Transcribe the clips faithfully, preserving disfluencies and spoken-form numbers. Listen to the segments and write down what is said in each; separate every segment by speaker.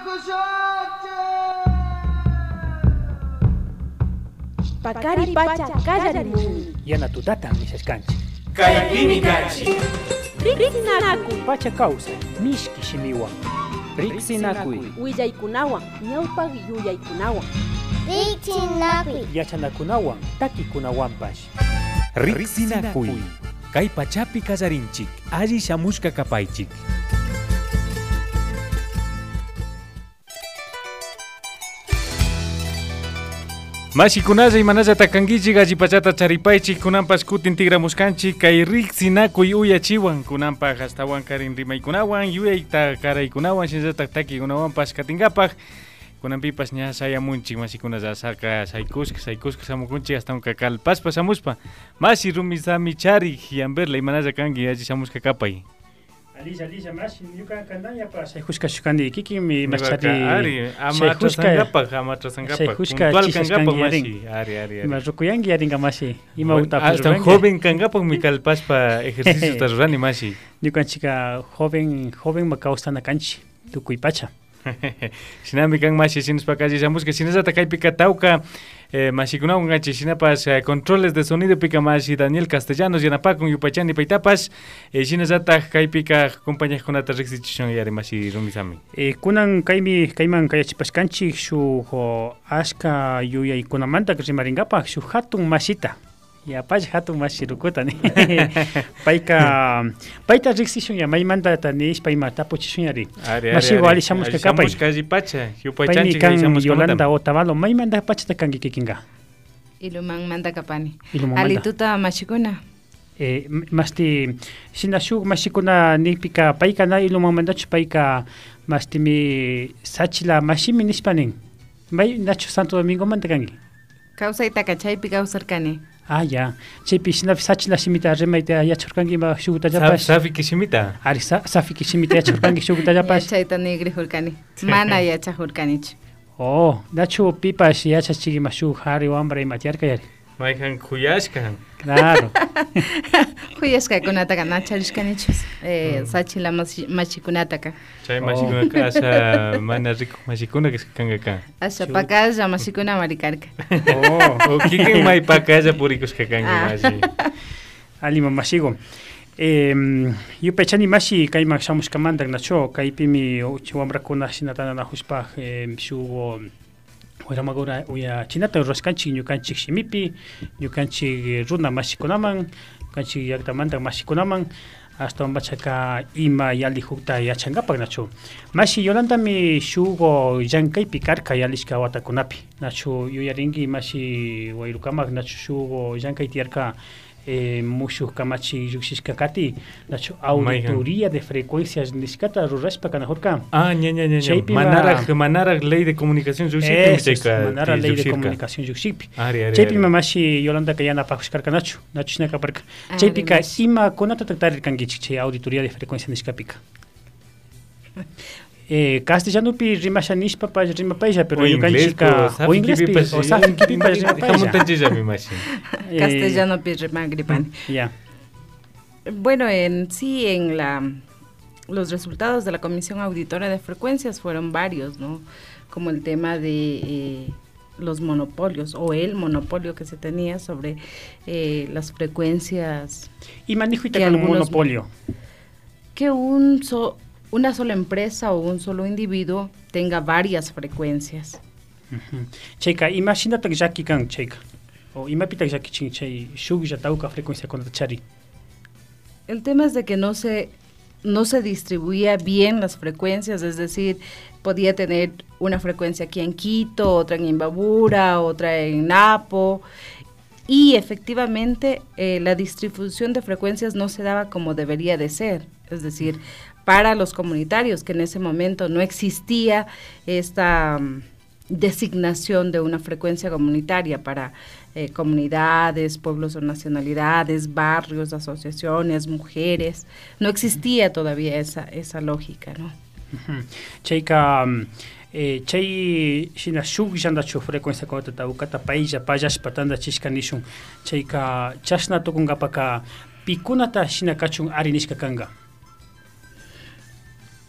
Speaker 1: Pakari pacha kallarimuni.
Speaker 2: Yana tutata nisashkanchi.
Speaker 3: Kaypimi kanchi.
Speaker 1: Riqsinakuy.
Speaker 2: Pacha causa mishki shimiwan.
Speaker 4: Riqsinakuy.
Speaker 1: Willaykunawan ñawpaq yuyaykunawan.
Speaker 5: Riqsinakuy.
Speaker 2: Yachanakunawan takikunawanpash.
Speaker 6: Riqsinakuy. Kay pachapi kasarinchik, alli shamushka kapaychik. Mashikunalla imanalla takankichik alli pachata charipaychik kunanpas kutin tigramuskanchik kay riqsinakuy uyachiwan kunanpas hastawan karin rimaykunawan yuyayta karaykunawan shinllatak takikunawanpas katinkapak kunanpipas ña sayamunchik mashikunalla saka saykushka saykushka samukunchik hasta unka kalpaspa samuspa mashi rumisami charik yamberla imanalla kanki alli samushka kapay.
Speaker 2: Alisa, Alisa, más, yuka kandanya pa sayhushka shukandi kiki mi machari.
Speaker 6: Ari, amatra sangapa, amatra sangapa.
Speaker 2: Sayhushka
Speaker 6: puntual kangapa mashi. Ari, ari, ari.
Speaker 2: Marukuyangi aringa mashi. Ima uta
Speaker 6: hasta un joven kangapa mi kalpaspa ejercicio tarurani mashi.
Speaker 2: Yuka chica joven, joven makaustana kanchi, tukuy pacha.
Speaker 6: Sinami kan mashi sinuspa kaji samushka sinasata kay pikatauka eh, mashikunawan gachi sinapas eh, controles de sonido pika mashi Daniel Castellanos yanapakun yupachani paitapas eh, sinasata kay pika compañía kunata rexichichon yari mashi rumisami.
Speaker 2: Eh, kunan kaymi kayman kayachipashkanchi shu ho ashka yuyay kunamanta rimaringapa shu hatun mashita. Ya pach hatun mashi rukutani. Paika paita rexichon ya maymanta tanish payma tapuchishon yari. Mashi wali shamushka kapay.
Speaker 6: Shamushka ji pacha yupachanchi
Speaker 2: kan Yolanda Otavalo maymanta pachata kangi kikinga.
Speaker 7: Iluman manda kapani.
Speaker 2: Iluman
Speaker 7: alituta mashikuna.
Speaker 2: Eh, masti sinashuk mashikuna nipika paika na iluman mandachu paika masti mi sachila mashimi nispanin. May Nacho Santo Domingo manta kangi.
Speaker 7: Causa itacachaypi causarkani.
Speaker 2: Ah, ya. Chaypi sinaf sachila shimita remaita yachurkangi ma shuguta yapash.
Speaker 6: Safi kishimita.
Speaker 2: Ari safi kishimita yachurkangi shuguta yapash.
Speaker 7: Yachayta negri hulkani. Mana yacha hulkanich.
Speaker 2: Oh, Nacho pipas yachachigi ma shu hari wambra y matiarka yari.
Speaker 6: Maikan kuyashka.
Speaker 2: Claro.
Speaker 7: Kuyashka kunataka nacharishkanichus. Eh, sachila machikunataka.
Speaker 6: Chay mashikuna asa mana rico mashikuna que kanga ka.
Speaker 7: Asa pakaya mashikuna marikarka.
Speaker 6: Oh, o kikin mai pakaya purikos que kanga mashi.
Speaker 2: Ali mamashigo. Eh, yo pechani mashi kai makshamus kamanda nacho kai pimi chiwambra kuna sinatana na huspa eh, shugo Ora magora uya chinata roskanchi nyukanchi shimipi nyukanchi runa mashikunaman kanchi yaktamanta mashikunaman hasta mbachaka ima yali hukta yachangapak nacho mashi Yolanda mi shugo yankai pikarka yalishka watakunapi nacho yuyaringi mashi wairukamak nacho shugo yankai tiarka eh, mushu kamachi yuxishka kati nacho auditoría de frecuencias niskata rurashpa kanahurka.
Speaker 6: Ah, ña ña ña ña. Manara manara ley de comunicación yuxikpi.
Speaker 2: Manara ley de comunicación yuxikpi. Chaypi mamashi Yolanda kayana pahushkarka nacho nacho shinaka parka. Chaypi ka ima konata taktarir kangichik chay auditoría de frecuencia niskapika. Eh, castellano pi rimasha nishpa pa rima paisa pero yo canchica o inglés pi o safi pi pa rima paisa
Speaker 6: mi mashi
Speaker 7: castellano pi rima gripan
Speaker 2: ya.
Speaker 7: Bueno, en sí en la los resultados de la Comisión Auditora de Frecuencias fueron varios, ¿no? Como el tema de eh, los monopolios o el monopolio que se tenía sobre eh, las frecuencias.
Speaker 2: Y manejo y el monopolio.
Speaker 7: Que un so una sola empresa o un solo individuo tenga varias frecuencias.
Speaker 2: Uh-huh. Cheika, imagínate que ya kikan cheika. O imapita ya kichin chay shugi ya tauka frecuencia con chari.
Speaker 7: El tema es de que no se no se distribuía bien las frecuencias, es decir, podía tener una frecuencia aquí en Quito, otra en Imbabura, otra en Napo, y efectivamente eh, la distribución de frecuencias no se daba como debería de ser, es decir, para los comunitarios, que en ese momento no existía esta um, designación de una frecuencia comunitaria para eh, comunidades, pueblos o nacionalidades, barrios, asociaciones, mujeres, no existía todavía esa, esa lógica, ¿no?
Speaker 2: Cheika, eh, chay shina shug yanda chu frecuencia con tata ukata paisa payas patanda chiskanishun, cheika chasna tukungapaka pikunata shina kachun arinishka kanga.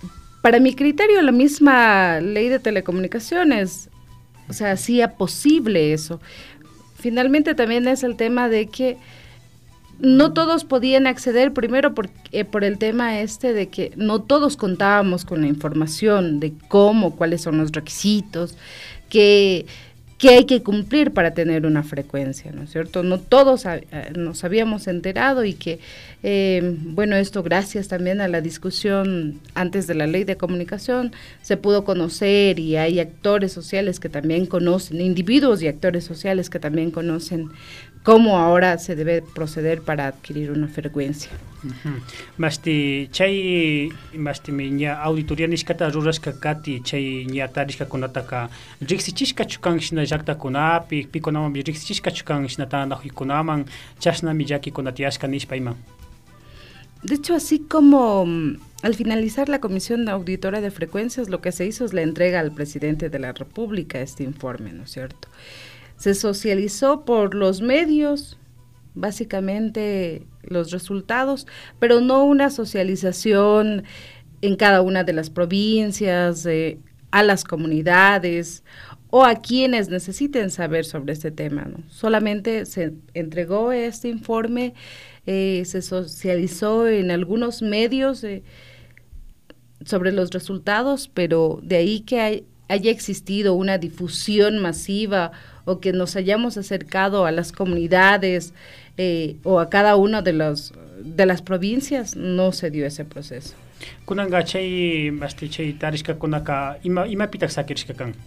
Speaker 7: para mi criterio, la misma ley de telecomunicaciones, o sea, hacía posible eso. Finalmente también es el tema de que no todos podían acceder, primero por, eh, por el tema este de que no todos contábamos con la información de cómo, cuáles son los requisitos, que... que hay que cumplir para tener una frecuencia, ¿no es cierto? No todos a, a, nos habíamos enterado y que, eh, bueno, esto gracias también a la discusión antes de la ley de comunicación, se pudo conocer y hay actores sociales que también conocen, individuos y actores sociales que también conocen cómo ahora se debe proceder para adquirir una frecuencia.
Speaker 2: Uh-huh. Masti chay masti miña auditoría niskata rurashka kati chay ñatarishka kunataka riksichishka chukanshina llakta kunapi pikunaman riksichishka chukanshina tanahikunaman chashnami llaki kunatiashka nishpayman.
Speaker 7: De hecho, así como um, al finalizar la Comisión Auditora de Frecuencias, lo que se hizo es la entrega al presidente de la República este informe, ¿no es cierto? Se socializó por los medios, básicamente los resultados, pero no una socialización en cada una de las provincias, eh, a las comunidades o a quienes necesiten saber sobre este tema, ¿no? Solamente se entregó este informe, eh, se socializó en algunos medios eh, sobre los resultados, pero de ahí que hay, haya existido una difusión masiva o que nos hayamos acercado a las comunidades eh, o a cada una de los de las provincias, no se dio ese proceso.
Speaker 2: Kunanga chay masti chay tarishka kunaka ima ima pitak sakirishka kan.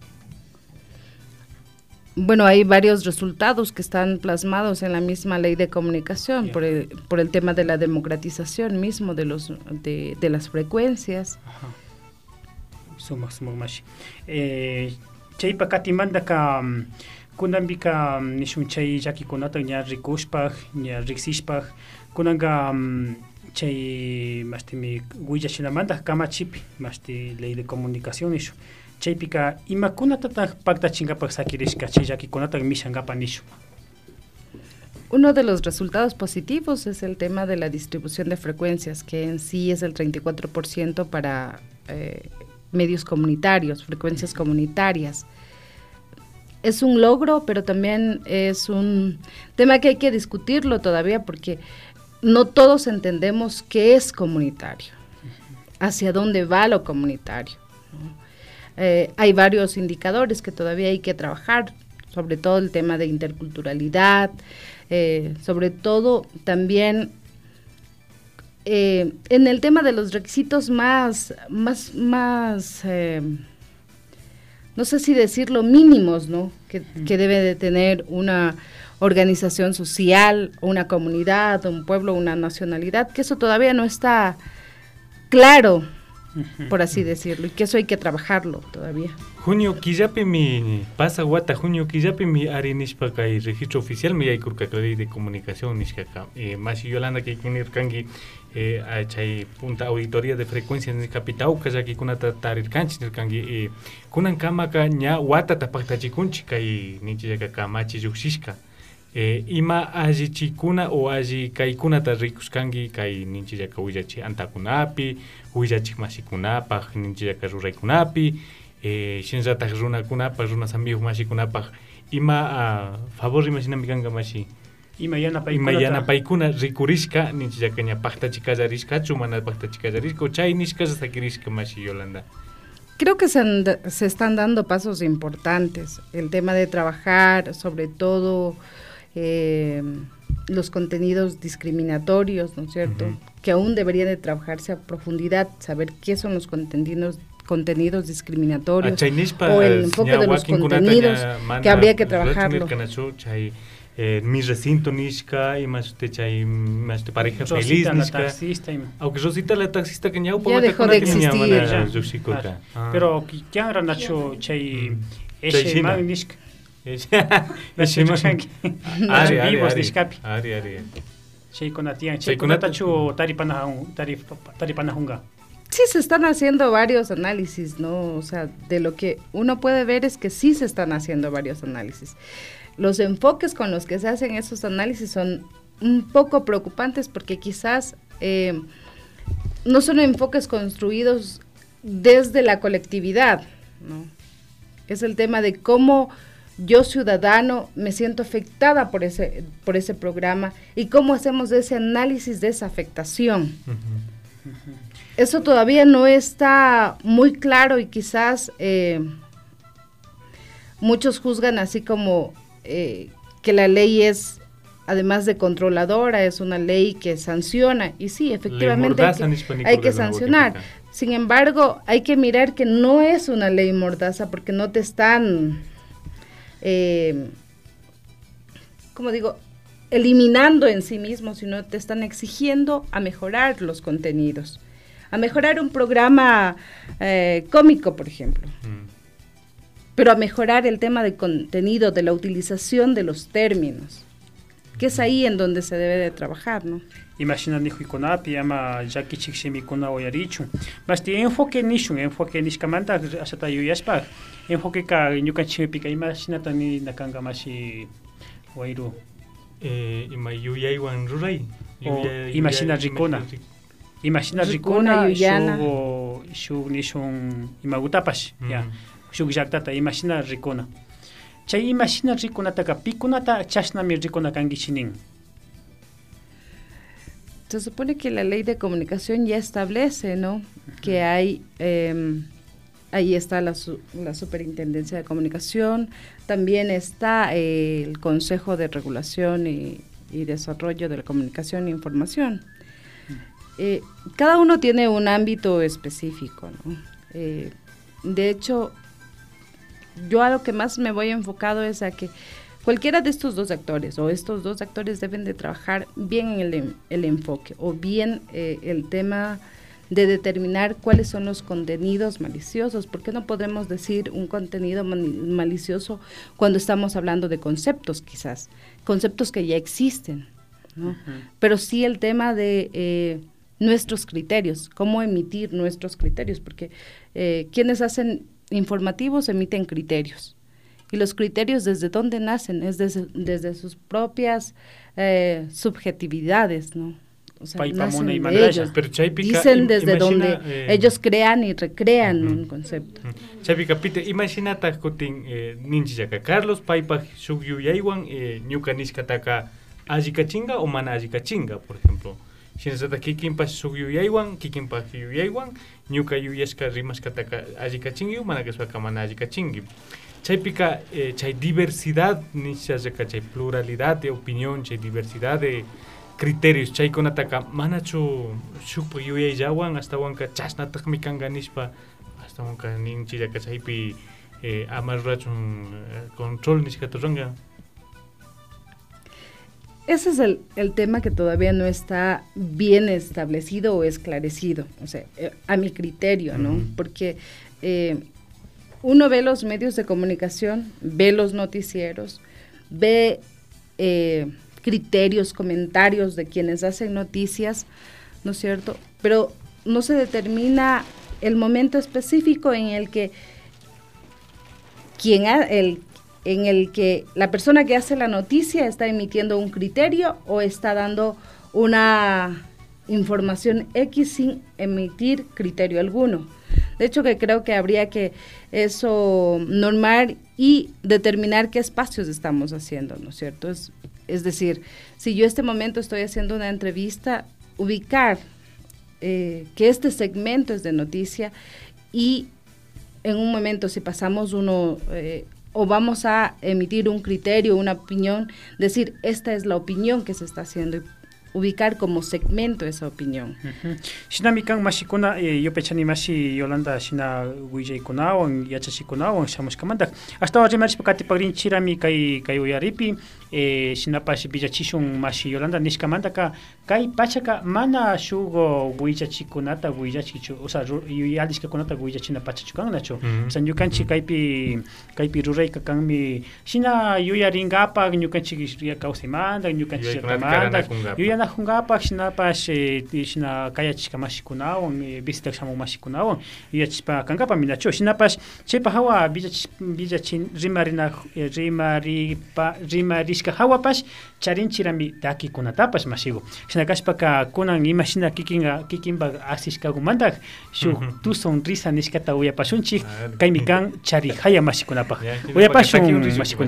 Speaker 7: Bueno, hay varios resultados que están plasmados en la misma ley de comunicación, yeah. por el por el tema de la democratización mismo de los de, de las frecuencias.
Speaker 2: Ajá. Suma suma mashi. Eh chay pakatimanda ka kunambika nishun chay yaki kunata nya rikushpaj nya riksishpaj kunanga chay mastimi guillashinamanda kamachipi masti ley de comunicación ishu chaypika imakunata pakta chingapaj sakirishka chay yaki kunata mishangapa nishu.
Speaker 7: Uno de los resultados positivos es el tema de la distribución de frecuencias, que en sí es el treinta y cuatro por ciento para eh, medios comunitarios, frecuencias comunitarias. Es un logro, pero también es un tema que hay que discutirlo todavía porque no todos entendemos qué es comunitario, hacia dónde va lo comunitario, ¿no? Eh, hay varios indicadores que todavía hay que trabajar, sobre todo el tema de interculturalidad, eh, sobre todo también Eh, en el tema de los requisitos más, más, más, eh, no sé si decirlo, mínimos, ¿no? Que, que debe de tener una organización social, una comunidad, un pueblo, una nacionalidad, que eso todavía no está claro, por así decirlo, y que eso hay que trabajarlo todavía.
Speaker 6: Junio killapi mi pasa guata junio killapi mi ari nishpaka y registro oficial mi aykurka ley de comunicación nishkaka eh, más Yolanda que kunir kangi eh, achay punta auditoría de frecuencias en capitauca ya que kunata tarir kanchi kangi eh, kunan kamaka nya wata tapakta chikunchika y nichika kamachi yuxishka eh, ima aji chikuna o aji kaikuna ta rikuskangi kai nichika huillachi antakunapi huillachi masikunapa nichika ruraykunapi eh shinzata runa kunapa runa sambihu mashi kunapa ima a favor imaginami kanga mashi
Speaker 2: ima yana paikuna
Speaker 6: ima yana paikuna rikurishka nichiyakaña paqta chikazarishka chumana paqta chikazarishka chay nishka sakirishka mashi Yolanda.
Speaker 7: Creo que se, and, se están dando pasos importantes, el tema de trabajar sobre todo eh, los contenidos discriminatorios, ¿no es cierto? Uh-huh. Que aún deberían de trabajarse a profundidad, saber qué son los contenidos contenidos discriminatorios o el enfoque de los contenidos que habría que trabajarlo.
Speaker 6: Eh, mi recinto nishka y más te chay más te pareja feliz nishka aunque Rosita la taxista que ya
Speaker 7: ya dejó de existir ya.
Speaker 2: Ya. Ah. Pero que han nacho chay ese man nishka ese man ari ari ari
Speaker 6: ari ari
Speaker 2: chay conatian chay conatacho taripana taripana junga.
Speaker 7: Sí, se están haciendo varios análisis, ¿no? O sea, de lo que uno puede ver es que sí se están haciendo varios análisis. Los enfoques con los que se hacen esos análisis son un poco preocupantes porque quizás eh, no son enfoques construidos desde la colectividad, ¿no? Es el tema de cómo yo, ciudadano, me siento afectada por ese, por ese programa y cómo hacemos ese análisis de esa afectación. Uh-huh. Uh-huh. Eso todavía no está muy claro y quizás eh, muchos juzgan así como eh, que la ley es, además de controladora, es una ley que sanciona, y sí, efectivamente hay que, hay que sancionar. Sin embargo, hay que mirar que no es una ley mordaza porque no te están, eh, como digo, eliminando en sí mismo, sino te están exigiendo a mejorar los contenidos, a mejorar un programa eh, cómico, por ejemplo. Mm. Pero a mejorar el tema de contenido, de la utilización de los términos, que es ahí en donde se debe de trabajar, ¿no?
Speaker 2: Imagina ni huikonapi ama jaki chiksimi kuna oyarichu. Basti enfoque nishun, enfoque nishkamanta asata yuyaspa. Enfoque ka nyukan chimipika imagina tani nakanga mashi wairu.
Speaker 6: Eh, ima yuyaiwan rurai.
Speaker 2: Imagina rikona. Imagina rikona shugo shug nishun imagutapash. Ya. Shug jaktata imagina rikona. Chay imagina rikonata ka pikunata chashnami rikona kangichinin.
Speaker 7: Se supone que la ley de comunicación ya establece, ¿no? Uh-huh. Que hay, eh, ahí está la, su, la Superintendencia de Comunicación, también está eh, el Consejo de Regulación y, y Desarrollo de la Comunicación e Información. Uh-huh. Eh, cada uno tiene un ámbito específico, ¿no? Eh, de hecho, yo a lo que más me voy enfocado es a que cualquiera de estos dos actores o estos dos actores deben de trabajar bien en el, el enfoque o bien eh, el tema de determinar cuáles son los contenidos maliciosos. ¿Por qué no podemos decir un contenido malicioso cuando estamos hablando de conceptos quizás? Conceptos que ya existen, ¿no? Uh-huh. Pero sí el tema de eh, nuestros criterios, cómo emitir nuestros criterios, porque eh, quienes hacen informativos emiten criterios. Y los criterios, ¿desde dónde nacen? Es desde, desde sus propias eh, subjetividades, ¿no? O sea, nacen de ellos. Pero Chaypica, dicen desde imagina, donde eh, ellos crean y recrean uh-huh. un concepto.
Speaker 6: Chaypica, Pite, imagina takutin ninchiyaka Carlos Paipa Shugyuyaiwan Ñuka Nishkataka Ajikachinga o Mana Ajikachinga, por ejemplo. Shinasata Kikimpa Shugyuyaiwan, Kikimpa Yuyaiwan, Ñuka Yuyashka Rimaskataka Ajikachingi, Mana Kaswaka Mana Ajikachingi. Chaypica, eh, chay diversidad, nishasaka chay pluralidad de opinión, chay diversidad de criterios, chay konataka manachu shukpa yuyay yawan hasta wanka chasnatak mikanga nishpa hasta wanka ninchiyaka chaypi eh, amarrachun eh, control nishkatoranga.
Speaker 7: Ese es el, el tema que todavía no está bien establecido o esclarecido, o sea, eh, a mi criterio, ¿no? Uh-huh. Porque eh, uno ve los medios de comunicación, ve los noticieros, ve eh, criterios, comentarios de quienes hacen noticias, ¿no es cierto? Pero no se determina el momento específico en el que quien ha, el, en el que la persona que hace la noticia está emitiendo un criterio o está dando una información X sin emitir criterio alguno. De hecho, que creo que habría que eso normar y determinar qué espacios estamos haciendo, ¿no es cierto? Es, es decir, si yo este momento estoy haciendo una entrevista, ubicar eh, que este segmento es de noticia y en un momento si pasamos uno eh, o vamos a emitir un criterio, una opinión, decir esta es la opinión que se está haciendo y ubicar como segmento esa opinión.
Speaker 2: Shina mikan mashikuna yo pechani mashi Yolanda shina guijay kunawan yachashi kunawan shamus kamanda. Hasta ahora me pakati pagrin chirami kai kai uyaripi eh shina pashi bijachishun mashi Yolanda nishkamanda ka kai pachaka mana shugo guijachi kunata guijachi o sea yaliska kunata guijachina pachachukan nacho. San yukanchi kaipi kaipi rurai kakanmi shina yuyaringapa yukanchi ya kausimanda yukanchi tamanda yuyana hungapak shinapash shina kayachishka mashikunawan visita shamun mashikunawan yuyachishpa kankapa minacho shinapash chaypa hawa villachin rimarina rimaripa rimarishka hawapash charinchirami takikunatapash mashigo shinakashpaka kunan imashina kikinga kikinpa asishkakumanta shuk tu sonrisa nishkata uyapashunchik kaymi kan chari haya mashikunapaj uyapashun mashikuna.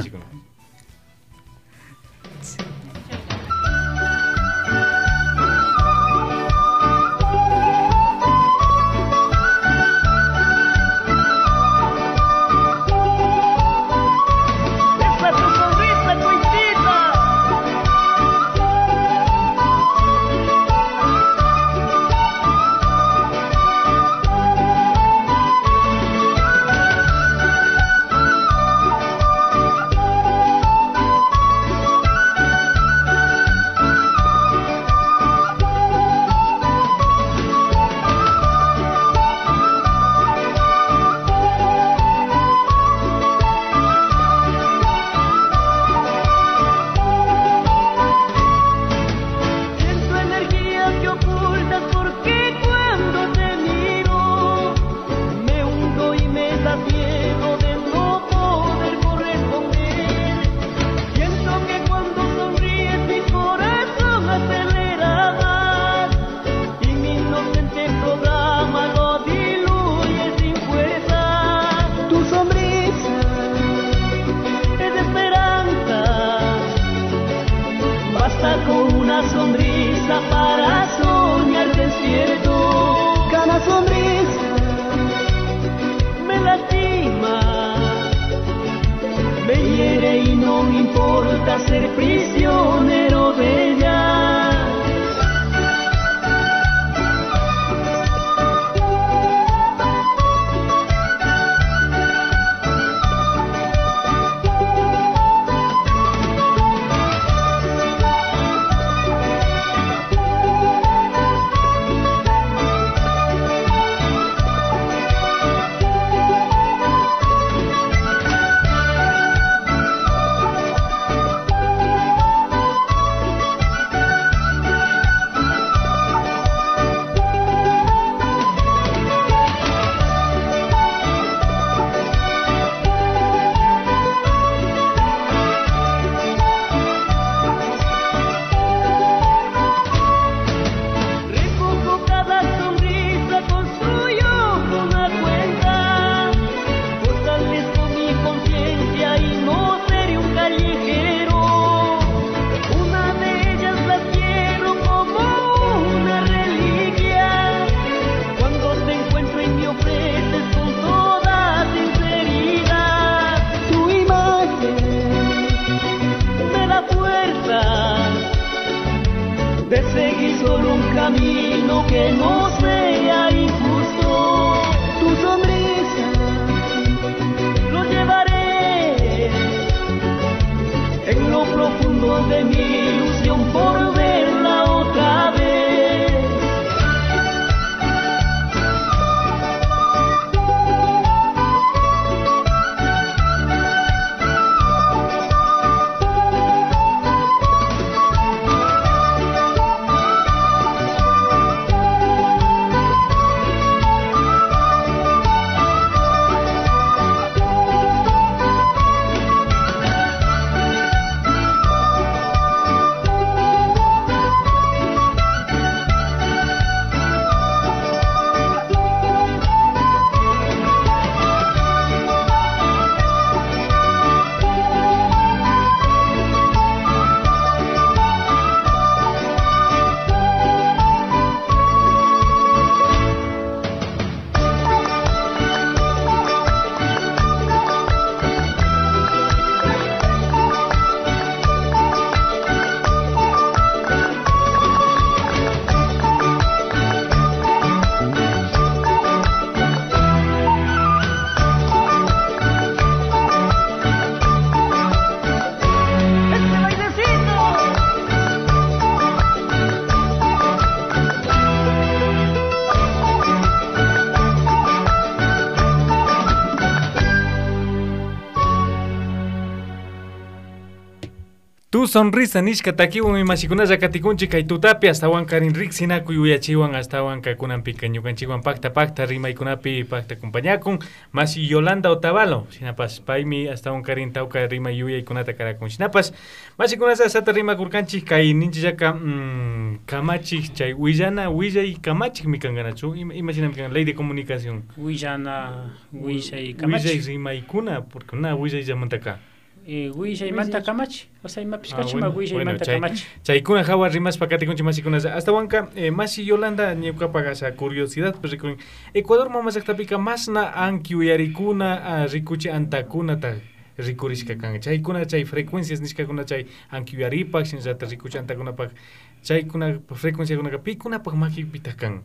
Speaker 6: Tu sonrisa nishka takiwan imashikunaza katikunchik kay tutapi astawan karin riksinakuy uyachiwan astawan kakunanpi ñukanchikwan pakta pakta rimaykunapi pakta acompañakun masi Yolanda Otavalo sinapas paymi astawan karin tawka rimay uyaykunata karakun sinapas masikunaza sata rimakurkanchik kay ninchillaka mmm, kamachik chay willana willay kamachik mi kankanachu imaginami kan ley de comunicación
Speaker 2: Willana willay kamachi
Speaker 6: willay rimaykuna porque una willay llamantaka
Speaker 2: Eh, Willay manta kamachi, o sea, ima piskachima Willay
Speaker 6: bueno,
Speaker 2: manta
Speaker 6: chay,
Speaker 2: kamachi.
Speaker 6: chaykuna hawa rimas pakatikunchi masikunaza hasta wanka eh, masi Yolanda ñuka pagasa curiosidad pues rikun Ecuador mamasaqtapika masna anki uyarikuna uh, rikuchi antakuna ta rikurishka kan chaykuna chay frecuencias nishkakuna chay anki uyaripak sinzata rikuchi antakuna pak chaykuna frecuencia kunaka pikuna pak maki pitakan.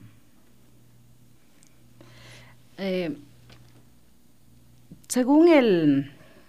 Speaker 7: Eh, según el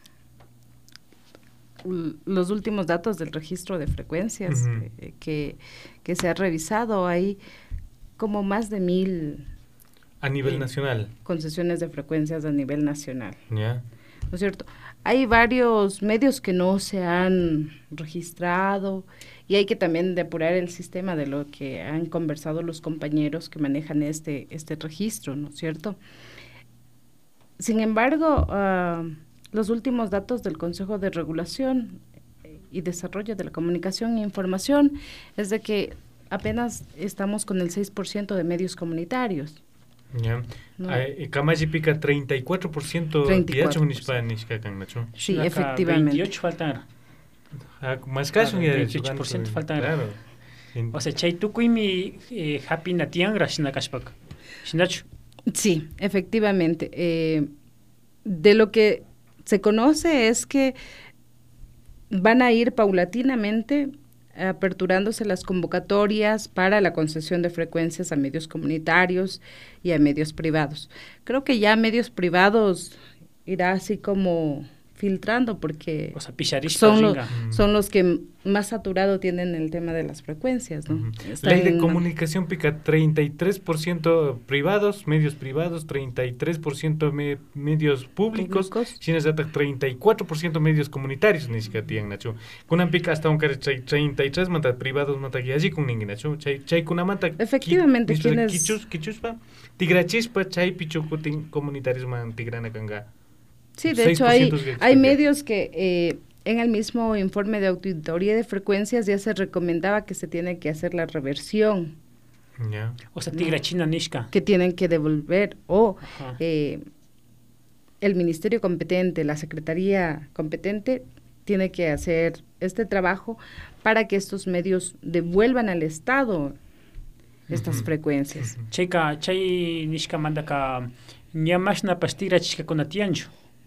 Speaker 7: los últimos datos del registro de frecuencias uh-huh. eh, que, que se ha revisado, hay como más de mil
Speaker 6: a nivel eh, nacional
Speaker 7: concesiones de frecuencias a nivel nacional.
Speaker 6: Yeah.
Speaker 7: ¿No es cierto? Hay varios medios que no se han registrado y hay que también depurar el sistema de lo que han conversado los compañeros que manejan este, este registro, ¿no es cierto? Sin embargo, uh, los últimos datos del Consejo de Regulación y Desarrollo de la Comunicación e Información es de que apenas estamos con el seis por ciento de medios comunitarios.
Speaker 6: Ya. Kamachi pica treinta y cuatro por ciento
Speaker 7: Sí, efectivamente.
Speaker 2: veintiocho faltan.
Speaker 6: Más caso
Speaker 2: claro, veintiocho por ciento faltan. Claro. O sea, chay tukuymi eh, happy natiangra shinakashpak. Shinachu.
Speaker 7: Sí, efectivamente. Eh, de lo que se conoce es que van a ir paulatinamente aperturándose las convocatorias para la concesión de frecuencias a medios comunitarios y a medios privados. Creo que ya medios privados irá así como filtrando porque
Speaker 2: o sea,
Speaker 7: son, lo, son los que más saturado tienen el tema de las frecuencias, ¿no?
Speaker 6: Uh-huh. Ley de comunicación pica treinta y tres por ciento privados, medios privados, treinta y tres por ciento me, medios públicos, ¿Públicos? treinta y cuatro por ciento medios comunitarios, ni siquiera tienen, Nacho. Kunan pica hasta un care treinta y tres manta privados manta allí con ningún, Nacho. Chay chay kuna manta.
Speaker 7: Efectivamente, ¿quiénes?
Speaker 6: Kichus, kichuspa, tigrachispa, chay pichukutin comunitarios man tigrana kanga.
Speaker 7: Sí, de hecho hay, hay medios que eh, en el mismo informe de auditoría de frecuencias ya se recomendaba que se tiene que hacer la reversión.
Speaker 6: Yeah.
Speaker 2: O sea, tigra china nishka.
Speaker 7: Que tienen que devolver o eh, el ministerio competente, la secretaría competente tiene que hacer este trabajo para que estos medios devuelvan al Estado estas uh-huh. frecuencias.
Speaker 2: Uh-huh. Chayka, chay nishka mandaka ñamashna pastira chika konatiancho.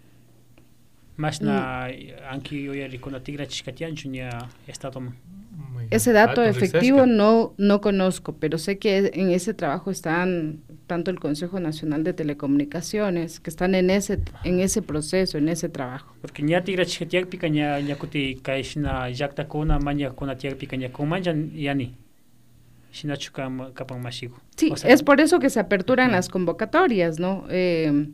Speaker 2: Más na anki oyari con la tigra chiskatiancho ni estado.
Speaker 7: Ese dato efectivo no no conozco, pero sé que en ese trabajo están tanto el Consejo Nacional de Telecomunicaciones, que están en ese en ese proceso, en ese trabajo.
Speaker 2: Porque ni tigra chiskatiak pica ni ni kuti kaishna yakta kona maña kona tiak pica ni komanjan yani. Shinachu kapan masigo.
Speaker 7: Sí, o sea, es por eso que se aperturan uh-huh. las convocatorias, ¿no? Eh,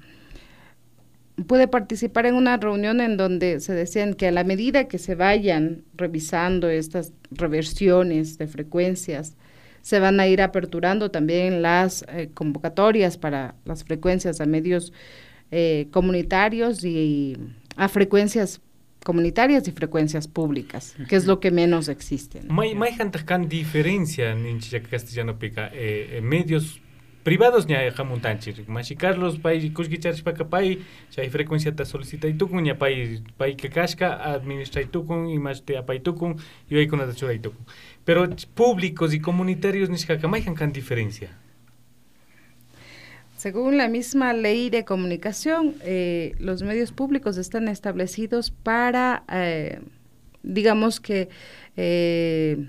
Speaker 7: pude participar en una reunión en donde se decían que a la medida que se vayan revisando estas reversiones de frecuencias, se van a ir aperturando también las eh, convocatorias para las frecuencias a medios eh, comunitarios y, y a frecuencias comunitarias y frecuencias públicas, que es lo que menos existen.
Speaker 6: May may hantakan diferencia en castellano pica eh, medios privados ni a jamuntanchi, Machi Carlos pai kuskicharish pa pai, chay frecuencia ta solicita y tukun ya pai pai que casca administra y tukun y más te apai tukun y hay con la chura y tukun. Pero públicos y comunitarios ni siquiera mai hankan diferencia.
Speaker 7: Según la misma ley de comunicación, eh, los medios públicos están establecidos para, eh, digamos que eh,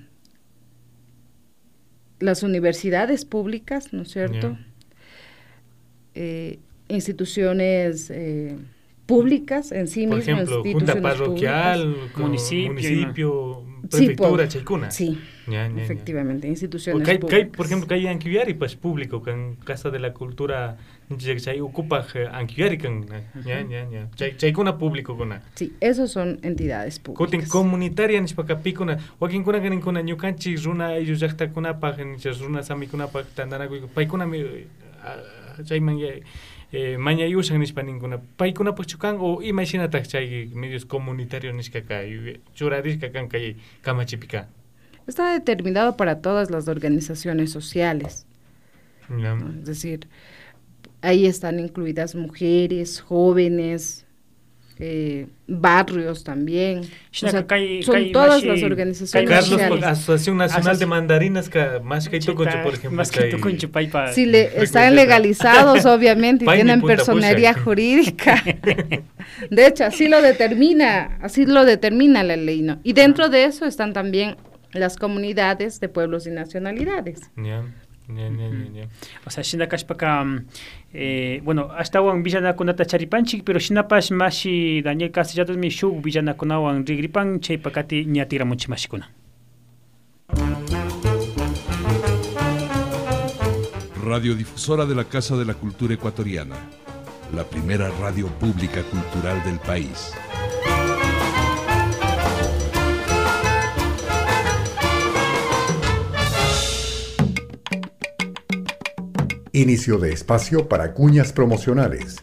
Speaker 7: las universidades públicas, ¿no es cierto? Yeah. Eh, instituciones eh, públicas en sí mismas.
Speaker 6: Por ejemplo, junta parroquial, municipio, municipio prefectura,
Speaker 7: sí,
Speaker 6: chaicuna.
Speaker 7: Sí,
Speaker 6: yeah, yeah,
Speaker 7: efectivamente, yeah. instituciones
Speaker 6: hay,
Speaker 7: públicas.
Speaker 6: Hay, por ejemplo, que hay anquiviari, pues público, que en Casa de la Cultura chay ocupa anquiarican ya ya ya chay chay kuna público kuna
Speaker 7: Sí, esos son entidades públicas.
Speaker 6: Kutin comunitaria nispakapikuna wakin kuna ganin kuna ñukanchi runa ellos llaqta kunapaq nichas runa samikunapaq tandanakuy paykunami chayman eh mañayusan nispa ninkuna paykunapaq chukan o imashinataq chay medios comunitarios niskaka churarisqa kan kay kamachipika.
Speaker 7: Está determinado para todas las organizaciones sociales.
Speaker 6: Yeah.
Speaker 7: Es decir, ahí están incluidas mujeres, jóvenes, eh, barrios también. O sea,
Speaker 2: Kai-
Speaker 7: son
Speaker 2: kai-
Speaker 7: todas
Speaker 2: mashi-
Speaker 7: las organizaciones
Speaker 6: Carlos,
Speaker 7: sociales.
Speaker 6: Asociación Nacional de
Speaker 2: Asoci-
Speaker 6: Mandarinas, que más que Toconcho, por ejemplo.
Speaker 2: Más que Toconcho, paipa.
Speaker 7: Si le, están legalizados, obviamente, y
Speaker 6: Paini
Speaker 7: tienen
Speaker 6: punta
Speaker 7: personería
Speaker 6: pucha.
Speaker 7: jurídica. De hecho, así lo determina, así lo determina la ley, ¿no? Y dentro de eso están también las comunidades de pueblos y nacionalidades.
Speaker 6: Ya, ya, ya, ya.
Speaker 2: O sea, shina kashpaka, eh, bueno, hasta wan villana kunata charipanchik, pero shina pas mashi Daniel Castellanos mi shuk villana kunawan rigripan chay pakati ñatira muchi mashikuna.
Speaker 8: Radiodifusora de la Casa de la Cultura Ecuatoriana, la primera radio pública cultural del país.
Speaker 9: Inicio de espacio para cuñas promocionales.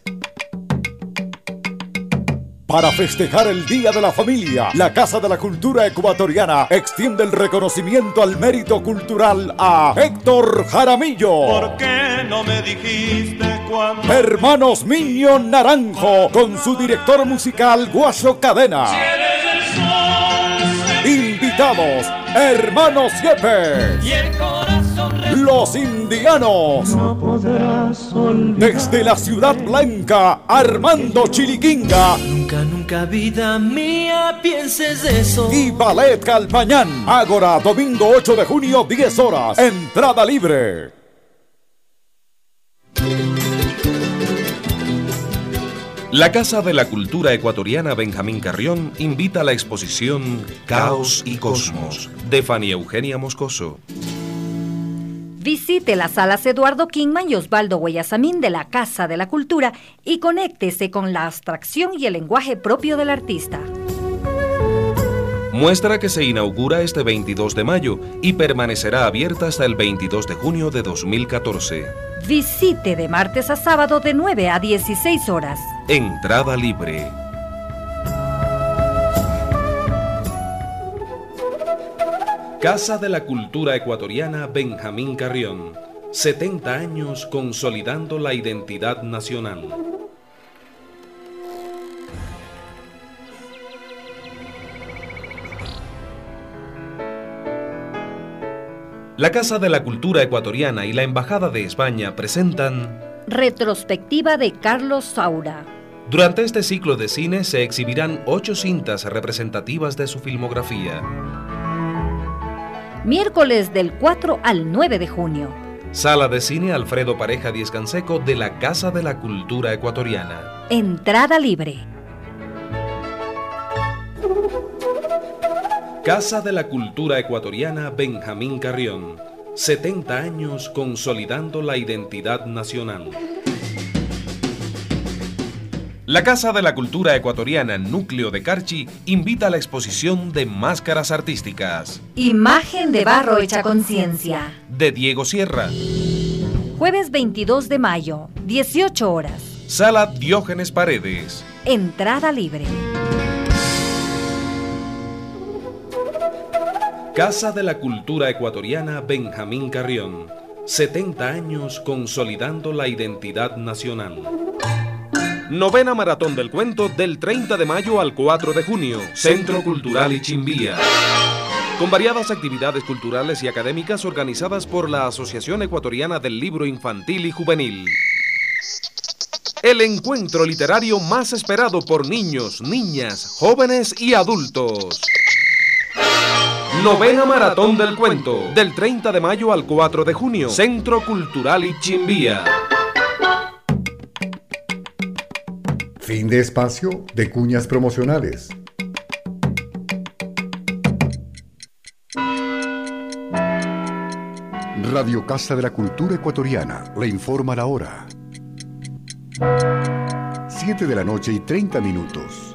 Speaker 10: Para festejar el Día de la Familia, la Casa de la Cultura Ecuatoriana extiende el reconocimiento al mérito cultural a Héctor Jaramillo.
Speaker 3: ¿Por qué no me dijiste cuando?
Speaker 10: Hermanos Miño Naranjo, con su director musical Guaso Cadena.
Speaker 3: Si eres el sol,
Speaker 10: Invitados, Hermanos Yepes.
Speaker 3: y el corazón re-
Speaker 10: Los Indianos.
Speaker 3: no podrás olvidar.
Speaker 10: Desde la Ciudad Blanca, Armando Chiliquinga.
Speaker 3: Nunca, nunca, vida mía, pienses eso.
Speaker 10: Y Ballet Calpañán. Ágora, domingo ocho de junio, diez horas. Entrada libre.
Speaker 11: La Casa de la Cultura Ecuatoriana Benjamín Carrión invita a la exposición Caos y Cosmos de Fanny Eugenia Moscoso.
Speaker 12: Visite las salas Eduardo Kingman y Osvaldo Guayasamín de la Casa de la Cultura y conéctese con la abstracción y el lenguaje propio del artista.
Speaker 11: Muestra que se inaugura este veintidós de mayo y permanecerá abierta hasta el veintidós de junio de dos mil catorce.
Speaker 12: Visite de martes a sábado de nueve a dieciséis horas.
Speaker 11: Entrada libre. Casa de la Cultura Ecuatoriana Benjamín Carrión. setenta años consolidando la identidad nacional. La Casa de la Cultura Ecuatoriana y la Embajada de España presentan
Speaker 12: Retrospectiva de Carlos Saura.
Speaker 11: Durante este ciclo de cine se exhibirán ocho cintas representativas de su filmografía.
Speaker 12: Miércoles del cuatro al nueve de junio.
Speaker 11: Sala de Cine Alfredo Pareja Díez Canseco de la Casa de la Cultura Ecuatoriana.
Speaker 12: Entrada libre.
Speaker 11: Casa de la Cultura Ecuatoriana Benjamín Carrión. setenta años consolidando la identidad nacional. La Casa de la Cultura Ecuatoriana Núcleo de Carchi invita a la exposición de máscaras artísticas.
Speaker 12: Imagen de barro hecha conciencia.
Speaker 11: De Diego Sierra.
Speaker 12: Jueves veintidós de mayo, dieciocho horas.
Speaker 11: Sala Diógenes Paredes.
Speaker 12: Entrada libre.
Speaker 11: Casa de la Cultura Ecuatoriana Benjamín Carrión. setenta años consolidando la identidad nacional. Novena Maratón del Cuento del treinta de mayo al cuatro de junio. Centro Cultural Ichimbía. Con variadas actividades culturales y académicas organizadas por la Asociación Ecuatoriana del Libro Infantil y Juvenil. El encuentro literario más esperado por niños, niñas, jóvenes y adultos. Novena Maratón del Cuento, del treinta de mayo al cuatro de junio, Centro Cultural Ichimbía.
Speaker 9: Fin de espacio de cuñas promocionales. Radio Casa de la Cultura Ecuatoriana le informa la hora. siete de la noche y treinta minutos.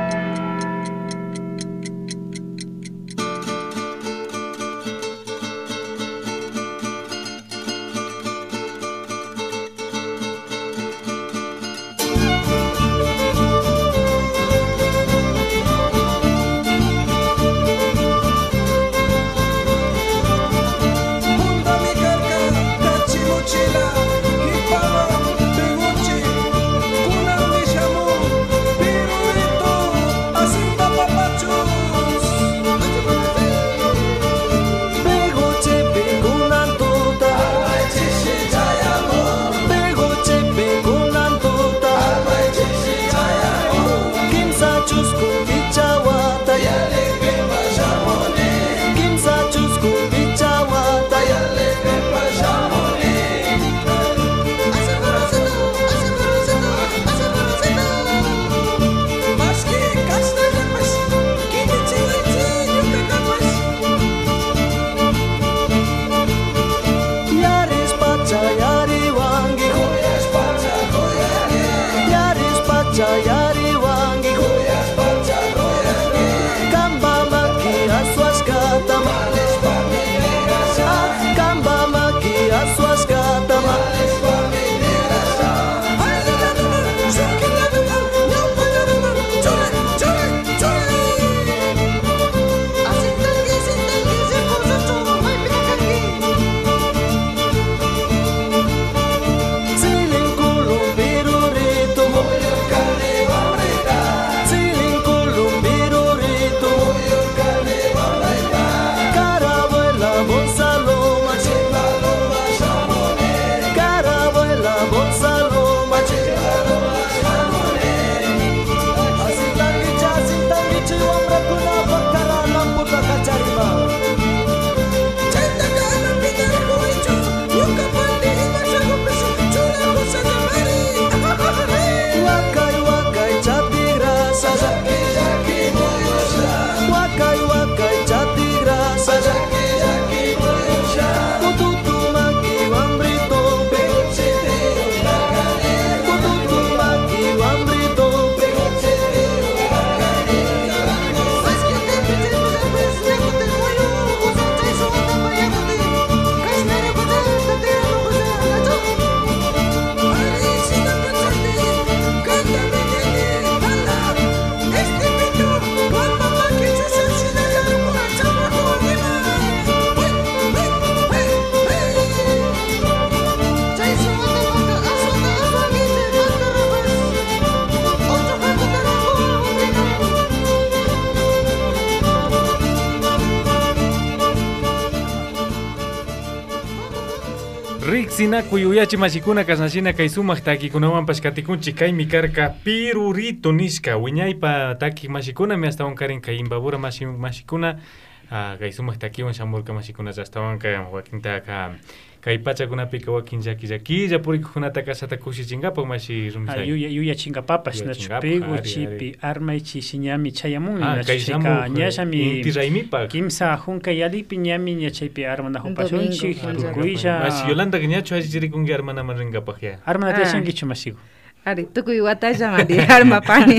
Speaker 6: Sinakuy uyachi mashikuna kasnashina kay sumaq takikunawanpas katikunchik kaymi karka pirurito nishka wiñaypa taki mashikunami astawan karin kay imbabura mashi mashikuna kay sumaq takiwan shamurka mashikuna astawan kay wakinta ka kay pachakunapika wakin llaki llakilla purikukunata kasata kushichinkapak mashi rumsay
Speaker 2: yuya yuya chinkapapas nachupigu chipi armaychi siñami chayamunmi nachika ñashami
Speaker 6: inti raymipak
Speaker 2: kimsa junka yalipi ñami ñachaypi armanajunpasunchik tukuylla
Speaker 6: mashi Yolanda ñachu allichirikunki armanaman rinkapak ya
Speaker 2: armanata yashankichu masiku
Speaker 7: Ari, tukuy watalla mari arma pani.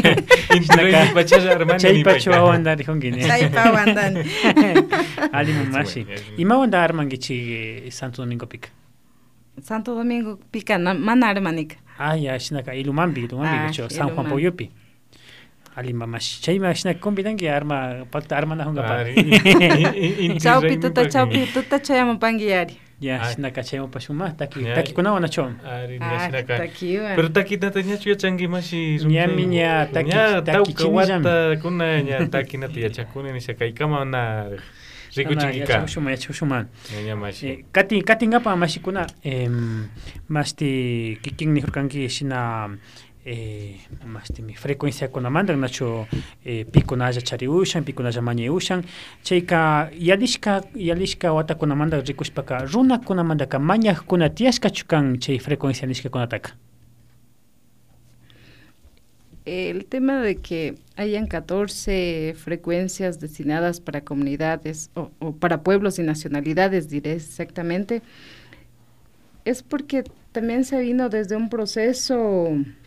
Speaker 2: Chaypachu awandari hungini.
Speaker 7: Chaypa awandani.
Speaker 2: Ali mamashi. Ima wanda armangichi Santo Domingo pica.
Speaker 7: Santo Domingo pica mana armanika.
Speaker 2: Ah, ya shinaka ilumambi, ilumambi cho San Juan Poyopi. Ali mamashi. Chayma shinaka kombidangi arma pakta armana hunga pa.
Speaker 7: Chaupi tuta chaupi tuta chayama pangiari.
Speaker 2: Ya, shinaka chayama pasuma taki taki kunawa na chom.
Speaker 6: Ari, taki. Pero taki tata nyachu ya changi mashi.
Speaker 2: Nyami nya taki taki
Speaker 6: chimijam. Kuna nya taki nati ya chakune ni sakai kama na riku chingika.
Speaker 2: Ya chushuma ya chushuma.
Speaker 6: Ya mashi.
Speaker 2: Kati kati ngapa mashi kuna em masti kiking ni hurkangi shina eh masti mi frecuencia con amanda nacho eh pico naya chariushan pico naya mañeushan cheika yalishka yalishka wata con amanda rikushpaka runa con amanda ka maña kuna tiaska chukan che frecuencia nishka con ataka.
Speaker 7: El tema de que hayan catorce frecuencias destinadas para comunidades o, o para pueblos y nacionalidades, diré exactamente, es porque también se vino desde un proceso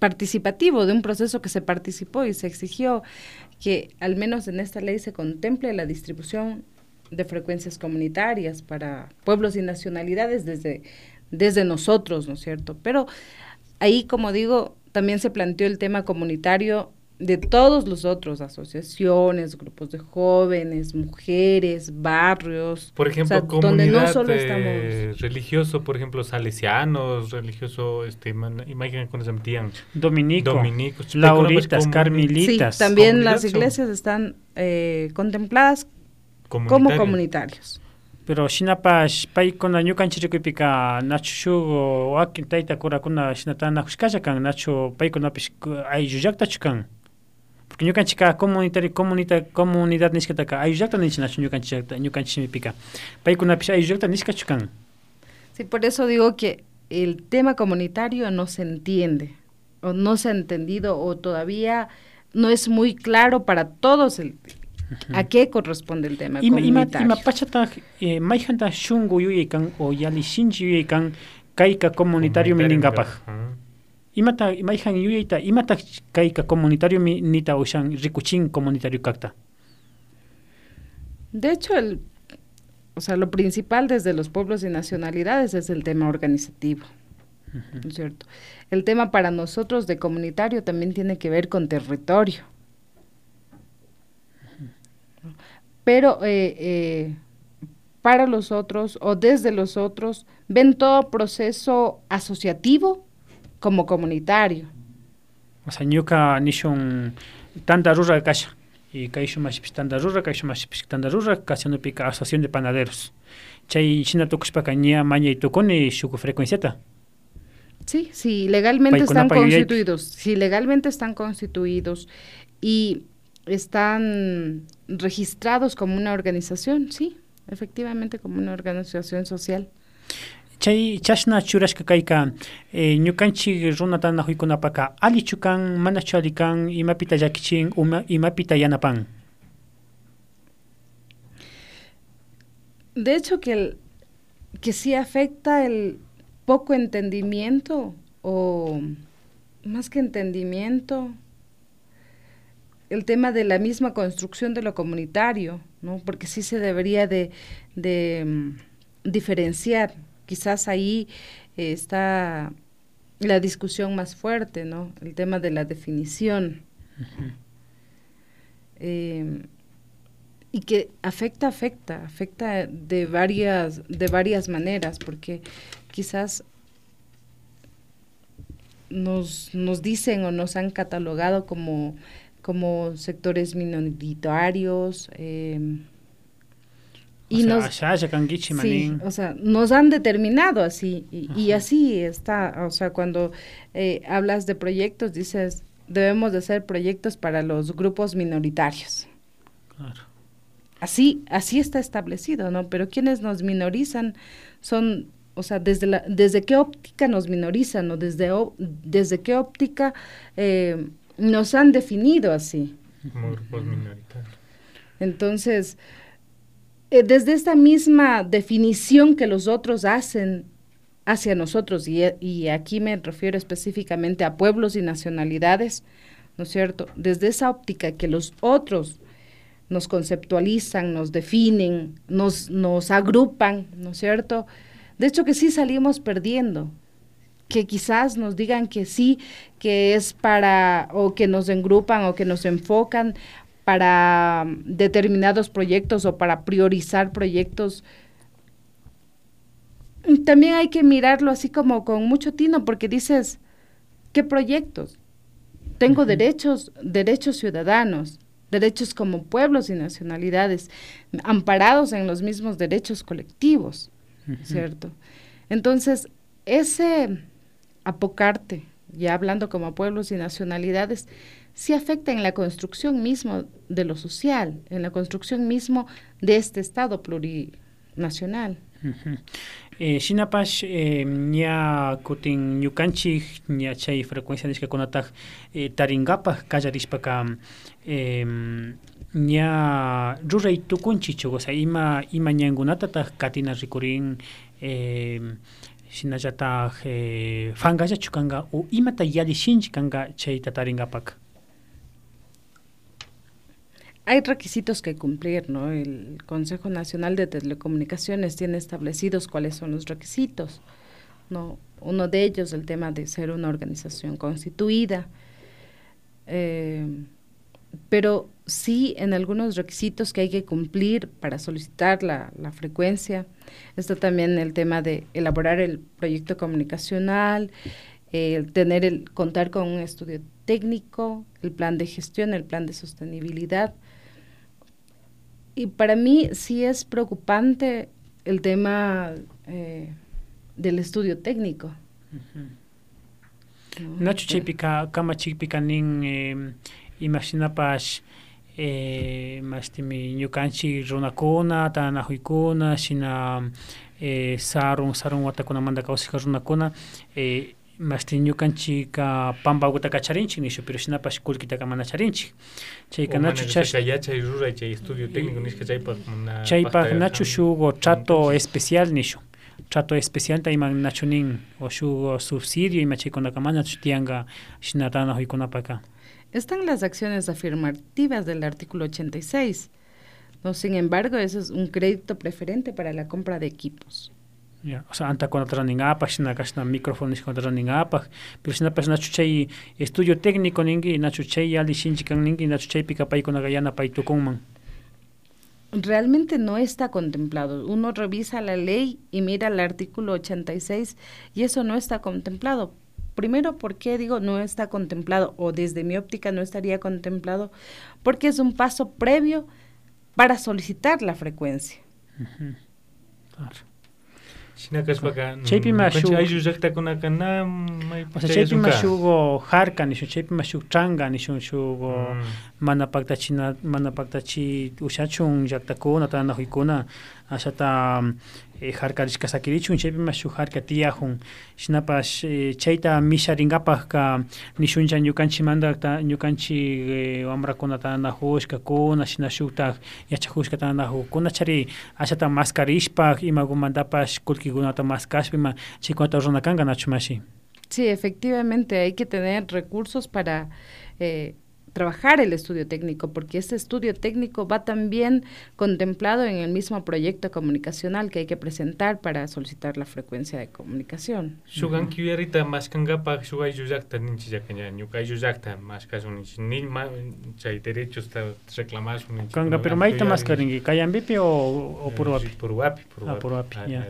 Speaker 7: participativo, de un proceso que se participó y se exigió que al menos en esta ley se contemple la distribución de frecuencias comunitarias para pueblos y nacionalidades desde, desde nosotros, ¿no es cierto? Pero ahí, como digo, también se planteó el tema comunitario de todos los otros, asociaciones, grupos de jóvenes, mujeres, barrios.
Speaker 6: Por ejemplo,
Speaker 7: o sea,
Speaker 6: comunidad
Speaker 7: donde no solo
Speaker 6: eh,
Speaker 7: estamos...
Speaker 6: religioso, por ejemplo, salesianos, religioso, este, man, imaginen cuando se metían.
Speaker 2: Dominico,
Speaker 6: Dominicos,
Speaker 2: lauritas, carmelitas.
Speaker 7: Sí, también las iglesias están eh, contempladas como comunitarios.
Speaker 2: Pero shinapas pay kuna ñukanchirikuypika nachu shugo wakin tayta kurakuna shinatana huskalla kan nachu paykunapish ayllullaktachu kan. Porque ñukanchika comunitario comunidad comunidad niskataka ayllullakta ninchi nachu ñukanchikta ñukanchimipika. Paykunapish ayllullakta niskachu kan.
Speaker 7: Sí, por eso digo que el tema comunitario no se entiende, o no se ha entendido, o todavía no es muy claro para todos el, uh-huh. a qué corresponde el tema ima, comunitario.
Speaker 2: Ima, ima pachata eh, maijanta shungu yuyikan o yali shinchi yuyikan kaika comunitario miningapaj. Uh-huh. Imata maijan yuyita imata kaika comunitario mi nita ushan rikuchin comunitario kakta.
Speaker 7: De hecho, el O sea, lo principal desde los pueblos y nacionalidades es el tema organizativo, uh-huh. ¿no es cierto? El tema para nosotros de comunitario también tiene que ver con territorio. Uh-huh. Pero eh, eh, para los otros o desde los otros ven todo proceso asociativo como comunitario.
Speaker 2: O sea, ñuka nishun tanta rura kasha. Y kaisho mashipistanda rura, kaisho mashipistanda rura, kasionopika asociación de panaderos. Chay shina tukushpaka ña maña y tukoni shuku frecuenciata.
Speaker 7: Sí, sí, legalmente están constituidos. Sí, legalmente están constituidos y están registrados como una organización, sí, efectivamente como una organización social.
Speaker 2: Chay chashna churashka kayka eh, ñukanchik runatana huykunapaka alichukan manachu alikan imapita llakichin uma, imapita yanapan.
Speaker 7: De hecho que el, que sí afecta el poco entendimiento o más que entendimiento el tema de la misma construcción de lo comunitario, ¿no? Porque sí se debería de, de um, diferenciar. Quizás ahí eh, está la discusión más fuerte, ¿no? El tema de la definición. Uh-huh. Eh, y que afecta, afecta, afecta de varias, de varias maneras, porque quizás nos, nos dicen o nos han catalogado como, como sectores minoritarios, eh, y
Speaker 2: o
Speaker 7: nos,
Speaker 2: sea,
Speaker 7: sí, o sea, nos han determinado así, y, y así está, o sea, cuando eh, hablas de proyectos, dices, debemos de hacer proyectos para los grupos minoritarios.
Speaker 2: Claro.
Speaker 7: Así, así está establecido, ¿no? Pero quienes nos minorizan son, o sea, desde la, desde qué óptica nos minorizan, ¿no? Desde, desde qué óptica eh, nos han definido así.
Speaker 6: Como grupos minoritarios.
Speaker 7: Entonces, desde esta misma definición que los otros hacen hacia nosotros, y, y aquí me refiero específicamente a pueblos y nacionalidades, ¿no es cierto? Desde esa óptica que los otros nos conceptualizan, nos definen, nos, nos agrupan, ¿no es cierto? De hecho que sí salimos perdiendo, que quizás nos digan que sí, que es para, o que nos engrupan o que nos enfocan para determinados proyectos o para priorizar proyectos. También hay que mirarlo así como con mucho tino, porque dices, ¿qué proyectos? Tengo uh-huh. derechos, derechos ciudadanos, derechos como pueblos y nacionalidades, amparados en los mismos derechos colectivos, uh-huh. ¿cierto? Entonces, ese apocarte, ya hablando como pueblos y nacionalidades, sí afecta en la construcción mismo de lo social, en la construcción mismo de este Estado plurinacional.
Speaker 2: Uh-huh. Eh, Shinapash ña kutin ñukanchik ña chay frecuencia niskakunataj eh, taringapaj kallarishpaka eh, ña ruray tukunchichu, o sea, ima ima ñankunatataq katina rikurin eh, shinallata eh, fangallachu kanga o imata yalishinchi kanga chay tataringapak.
Speaker 7: Hay requisitos que cumplir, ¿no? El Consejo Nacional de Telecomunicaciones tiene establecidos cuáles son los requisitos, ¿no? Uno de ellos, el tema de ser una organización constituida, eh, pero sí en algunos requisitos que hay que cumplir para solicitar la, la frecuencia. Está también el tema de elaborar el proyecto comunicacional, eh, tener el, contar con un estudio técnico, el plan de gestión, el plan de sostenibilidad. Y para mí sí es preocupante el tema eh, del estudio técnico.
Speaker 2: Uh-huh. No, Nacho chipika kama chipika nin eh, imaginapas eh, mastimi ñukanchi runakuna tanahuykuna shina eh, sarun sarun watakuna manda kawsika runakuna eh, masti ñukanchika pampawta kacharinchik nishu pero shinapas kullkitaqa mana charinchik chayka nachu chash
Speaker 6: chay ruray chay estudio técnico nisqa chaypaq
Speaker 2: chaypaq nachu shugo trato especial nishu trato especial tayman nachu nin o shugo subsidio ima chaykunaqa mana nachu tiyanqa shinatana huykunapaka.
Speaker 7: Están las acciones afirmativas del artículo ochenta y seis, ¿no? Sin embargo, eso es un crédito preferente para la compra de equipos.
Speaker 2: Ya, o sea, anta con running app, sina kasna micrófonos con running app, pero sina pas nachu chay estudio técnico ningi nachu chay ali shinchi kan ningi nachu chay pika pay con agayana pay tukunman.
Speaker 7: Realmente no está contemplado. Uno revisa la ley y mira el artículo ochenta y seis y eso no está contemplado. Primero, ¿por qué digo no está contemplado? O desde mi óptica no estaría contemplado, porque es un paso previo para solicitar la frecuencia.
Speaker 2: Uh-huh. Claro.
Speaker 6: Chaypi mashu ayullakta kunakana
Speaker 2: o sea chaypi mashugo harka nishu chaypi mashu tranga nishu shugo mana paktachina mana paktachi ushachun llaktakuna tanahuykuna ashata harkarishka sakirichun chaypi mashu harka tiyajun shinapas chayta misharingapajka nishuncha ñukanchimanta ñukanchik wamrakuna tanahushka kuna shina shukta yachajushka tanahukuna chari ashata mascarishpaj imagumantapas kulkikunata maskashpima chaykunata runakanga nachu mashi.
Speaker 7: Sí, efectivamente hay que tener recursos para eh, trabajar el estudio técnico, porque este estudio técnico va también contemplado en el mismo proyecto comunicacional que hay que presentar para solicitar la frecuencia de comunicación.
Speaker 6: Sugan kiuyarita maskangapa sugay yuyakta ninchi yakanya ñukay yuyakta maskasun ni ma chay derechos ta reclamas un
Speaker 2: kanga pero maita maskaringi kayambipi o o puruapi
Speaker 6: puruapi
Speaker 2: puruapi ya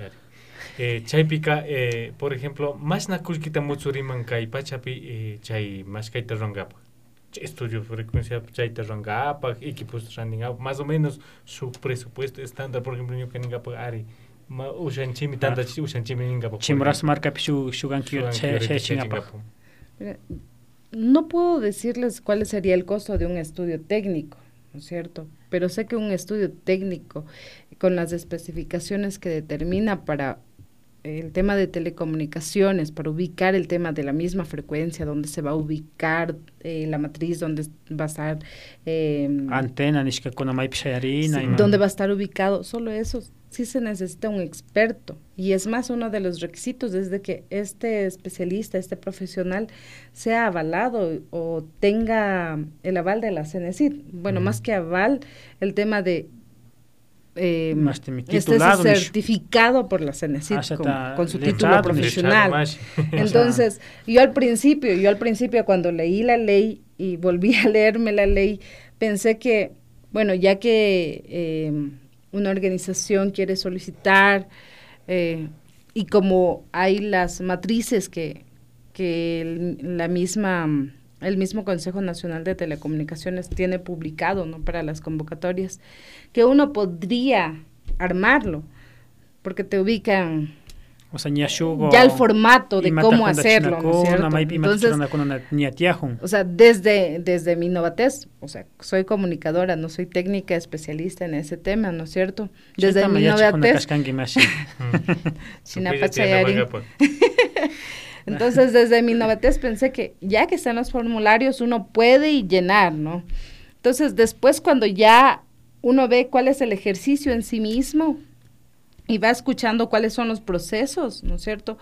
Speaker 6: eh chaypika eh por ejemplo mas nakullkita mutsuriman kay pachapi eh, chay maskaita rangapa estudio frecuencia chayta rangapa equipos running up más o menos su presupuesto estándar por ejemplo ñukaningapa ari ushanchimi tanta ushanchimi ningapa
Speaker 2: chimras marca shu shuganki chaychingapa.
Speaker 7: No puedo decirles cuál sería el costo de un estudio técnico, ¿no es cierto? Pero sé que un estudio técnico con las especificaciones que determina para el tema de telecomunicaciones, para ubicar el tema de la misma frecuencia, donde se va a ubicar eh, la matriz, donde va a estar eh,
Speaker 2: antena, sí,
Speaker 7: donde va a estar ubicado, solo eso sí se necesita un experto, y es más, uno de los requisitos es de que este especialista, este profesional sea avalado o tenga el aval de la CENESID. Bueno, mm. más que aval, el tema de Eh, este certificado por la CENESID ah, con, con su título profesional. Entonces, yo al principio, yo al principio cuando leí la ley y volví a leerme la ley, pensé que, bueno, ya que eh, una organización quiere solicitar eh, y como hay las matrices que, que el, la misma el mismo Consejo Nacional de Telecomunicaciones tiene publicado, ¿no?, para las convocatorias, que uno podría armarlo, porque te ubican
Speaker 2: o sea, ya
Speaker 7: el formato de cómo hacerlo, ¿no es cierto? Entonces, o sea, desde, desde mi novatez, o sea, soy comunicadora, no soy técnica especialista en ese tema, ¿no es cierto? Desde mi novatez, entonces, desde mi novatez pensé que ya que están los formularios, uno puede llenar, ¿no? Entonces, después cuando ya uno ve cuál es el ejercicio en sí mismo, y va escuchando cuáles son los procesos, ¿no es cierto?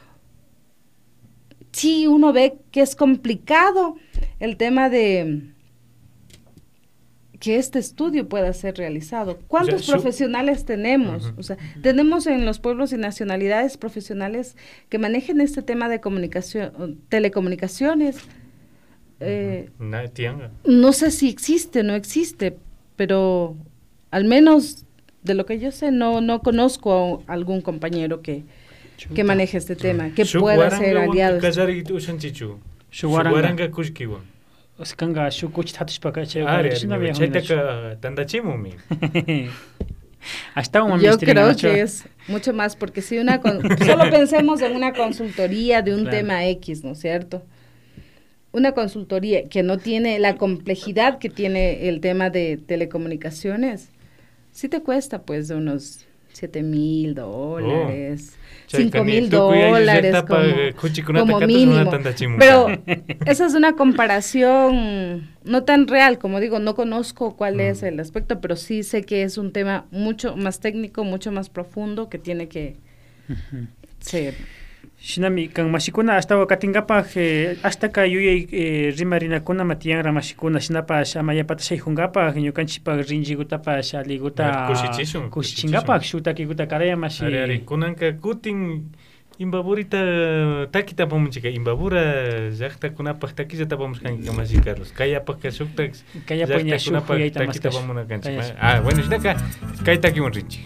Speaker 7: Sí, uno ve que es complicado el tema de que este estudio pueda ser realizado. ¿Cuántos
Speaker 6: O sea, su-
Speaker 7: profesionales tenemos?
Speaker 6: Ujú.
Speaker 7: O sea, tenemos en los pueblos y nacionalidades profesionales que manejen este tema de comunicación, telecomunicaciones. Eh,
Speaker 6: Na- tianga.
Speaker 7: no sé si existe, no existe, pero al menos de lo que yo sé, no, no conozco a algún compañero que, que maneje este tema, que
Speaker 6: Su
Speaker 7: pueda
Speaker 6: guaranga
Speaker 7: ser
Speaker 6: wan
Speaker 7: aliado.
Speaker 6: kazari usanchichu.
Speaker 2: Su
Speaker 6: Su
Speaker 2: guaranga.
Speaker 6: guaranga kushkiwan.
Speaker 2: Oskanga shukuch tatushpaka chay
Speaker 6: Are,
Speaker 2: china
Speaker 6: are,
Speaker 2: viejo.
Speaker 6: chaytaka tandachimumi.
Speaker 2: Hasta un
Speaker 7: Yo creo que es mucho más, porque si una con- solo pensemos en una consultoría de un
Speaker 2: Claro.
Speaker 7: tema X, ¿no es cierto? Una consultoría que no tiene la complejidad que tiene el tema de telecomunicaciones, sí te cuesta pues de unos siete mil dólares,
Speaker 6: Chay,
Speaker 7: cinco
Speaker 6: kani,
Speaker 7: mil
Speaker 6: tukuy ayu
Speaker 7: dólares
Speaker 6: zertapa,
Speaker 7: como,
Speaker 6: eh, kuchikunata
Speaker 7: como
Speaker 6: katus
Speaker 7: mínimo.
Speaker 6: unatanda chimuta.
Speaker 7: Pero esa es una comparación no tan real, como digo, no conozco cuál es el aspecto, pero sí sé que es un tema mucho más técnico, mucho más profundo que tiene que ser.
Speaker 2: Shinami kan mashikuna hasta wakatingapa hasta ka yuyay eh, rimarina kuna matiangra mashikuna sinapa shamayapata shayjungapa ñukanchipa rinjigutapa shaliguta
Speaker 6: Kushichishun,
Speaker 2: kushichingapa shutakiguta karaya mashi
Speaker 6: Are, are, kunanka kutin imbaburita takita pamunchika imbabura llaqta kunapaq takilla tapamuskanki masi Carlos. Kayapaq kasukta
Speaker 2: Kayapaq ña shuk yayta mas
Speaker 6: takita
Speaker 2: kash-
Speaker 6: pamunakanchik.
Speaker 2: kayas.
Speaker 6: Ah, bueno, shinaka kay takiwan rinchik.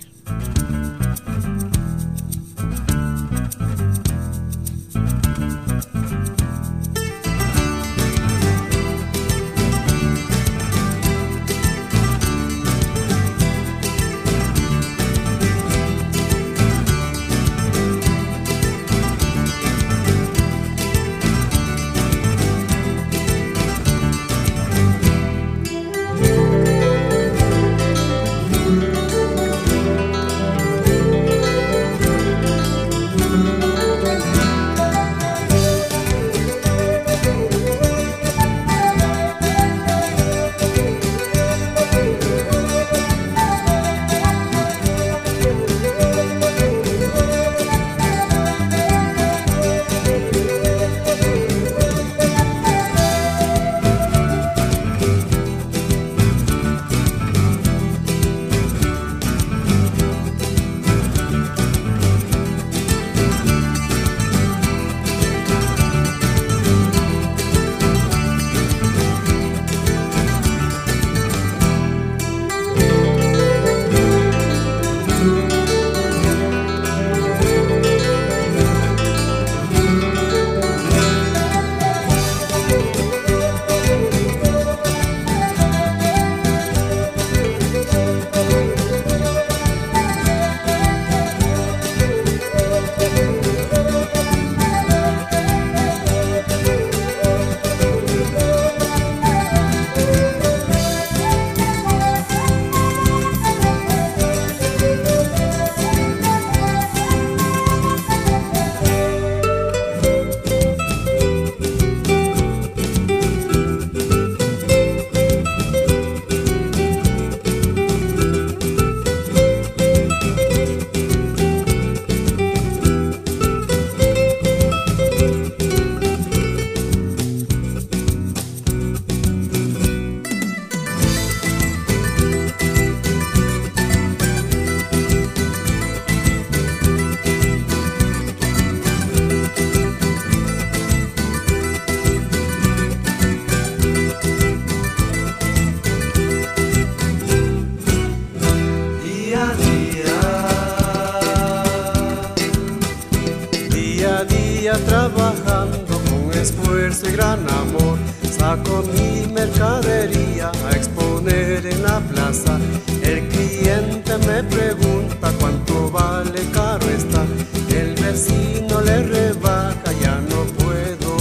Speaker 13: Trabajando con esfuerzo y gran amor, saco mi mercadería a exponer en la plaza. El cliente me pregunta cuánto vale, caro está. El vecino le rebaja, ya no puedo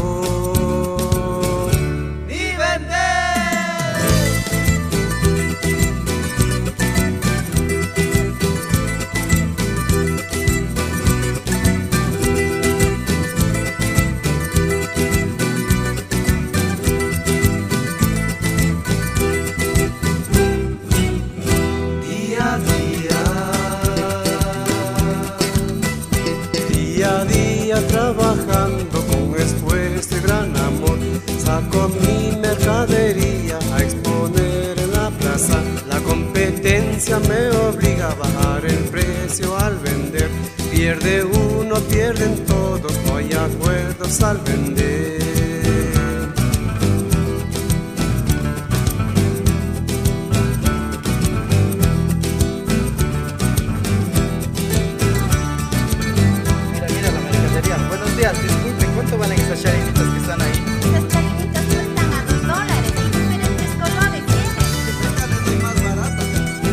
Speaker 13: ni vender. mi mercadería a exponer en la plaza. La competencia me obliga a bajar el precio al vender. Pierde uno, pierden todos, no hay acuerdos al vender.
Speaker 14: Disculpen, ¿cuánto valen esas charinitas que están ahí?
Speaker 5: Las charinitas cuestan a dos dólares, hay diferentes colores,
Speaker 14: ¿Qué pescado es más barato?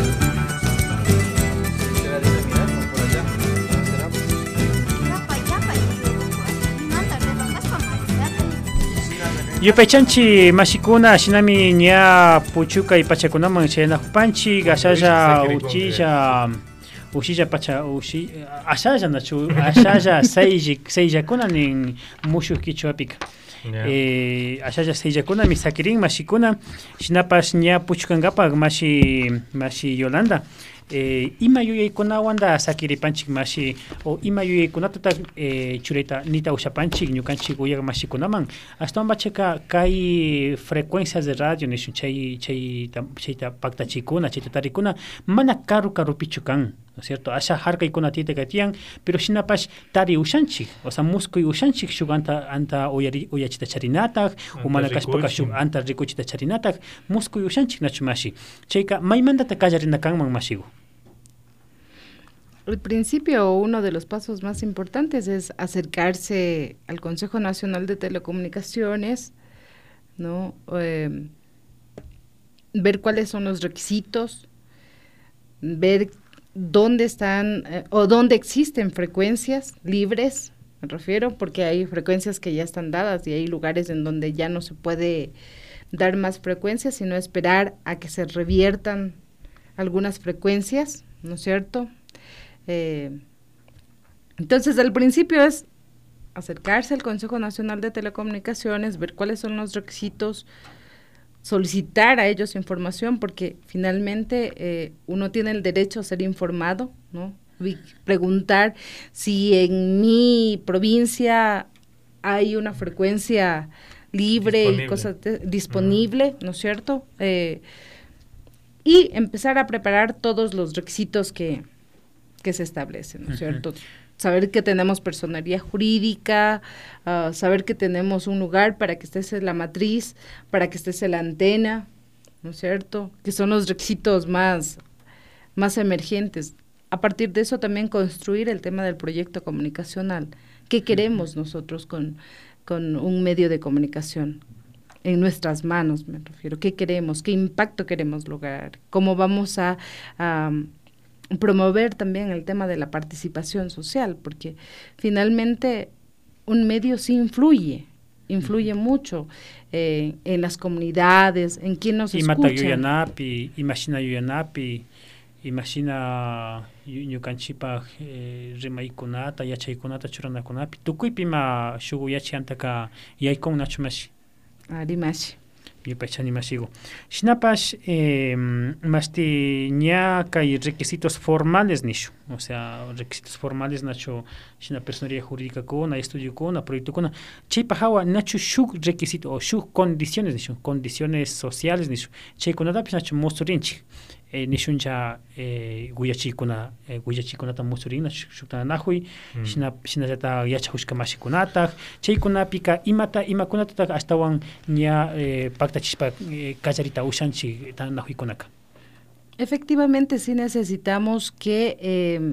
Speaker 14: ¿Será de mirar por allá? ¿Cómo será?
Speaker 5: Chapa, chapa, y manda, rebajas para
Speaker 2: Yo pechanchi mashikuna shinami nya puchuka y pachakunaman chayna panchi gasaya uchilla Ushilla pacha ushi ashaya nachu ashaya seiji seija kuna nin mushu kichuapika. Eh ashaya seija kuna mi sakirin mashikuna shinapas nya puchukangapa mashi mashi Yolanda. Eh ima yuyaykuna wanda sakiripanchik mashi o ima yuyaykunata eh chureta nita ushapanchik ñukanchik uyaga mashikunaman hasta bacheka kai frecuencias de radio nishun chay chay chayta paktachikuna chayta tarikuna mana karu karu pichukan, ¿no es cierto? Asha harkaykuna tita katian pero shinapash tari ushanchik, o sea muskuy ushanchik shuganta anta uyari uyachita charinata o malakashpaka shug anta rikuchita charinata muskuy ushanchik nachumashi chayka maymanta kallarinakaman mashigo.
Speaker 7: Al principio, uno de los pasos más importantes es acercarse al Consejo Nacional de Telecomunicaciones, ¿no? Eh, ver cuáles son los requisitos, ver dónde están eh, o dónde existen frecuencias libres, me refiero, porque hay frecuencias que ya están dadas y hay lugares en donde ya no se puede dar más frecuencias, sino esperar a que se reviertan algunas frecuencias, ¿no es cierto? Eh, entonces, al principio es acercarse al Consejo Nacional de Telecomunicaciones, ver cuáles son los requisitos, solicitar a ellos información, porque finalmente eh, uno tiene el derecho a ser informado, ¿no? Y preguntar si en mi provincia hay una frecuencia libre disponible. y cosas de, disponible, uh-huh. ¿no es cierto? Eh, y empezar a preparar todos los requisitos que que se establecen, ¿no es cierto? Uh-huh. Saber que tenemos personería jurídica, uh, saber que tenemos un lugar para que esté la matriz, para que esté la antena, ¿no es cierto? Que son los requisitos más, más emergentes. A partir de eso también construir el tema del proyecto comunicacional. ¿Qué queremos uh-huh. nosotros con, con un medio de comunicación? En nuestras manos, me refiero. ¿Qué queremos? ¿Qué impacto queremos lograr? ¿Cómo vamos a... a promover también el tema de la participación social, porque finalmente un medio sí influye, influye uh-huh. mucho eh, en las comunidades, en quién nos escucha.
Speaker 2: Imata yuyanapi, imagina yuyanapi, imagina ñukanchipa rimaykunata, yachaykunata churanakunapi, tukuypima shuguyachi antaka yaykun nachumashi.
Speaker 7: Arimashi.
Speaker 2: Yupachani masigo. Shinapash eh, masti ñaka y requisitos formales nishu, o sea, requisitos formales nacho shina personería jurídica con, estudio con, proyecto con, chipa hawa nacho shuk requisito o shuk condiciones nishu, condiciones sociales nishu, che con nada nacho mosturinchi. Eh, nishuncha eh, guyachi kuna eh, guyachi kunata musurina shukta nahui mm. shina shina jata yacha hushka mashikunata chay kuna pika imata imakunata astawan nya eh, pacta chispa eh, kacharita ushanchi tan nahui kunaka.
Speaker 7: Efectivamente sí necesitamos que eh,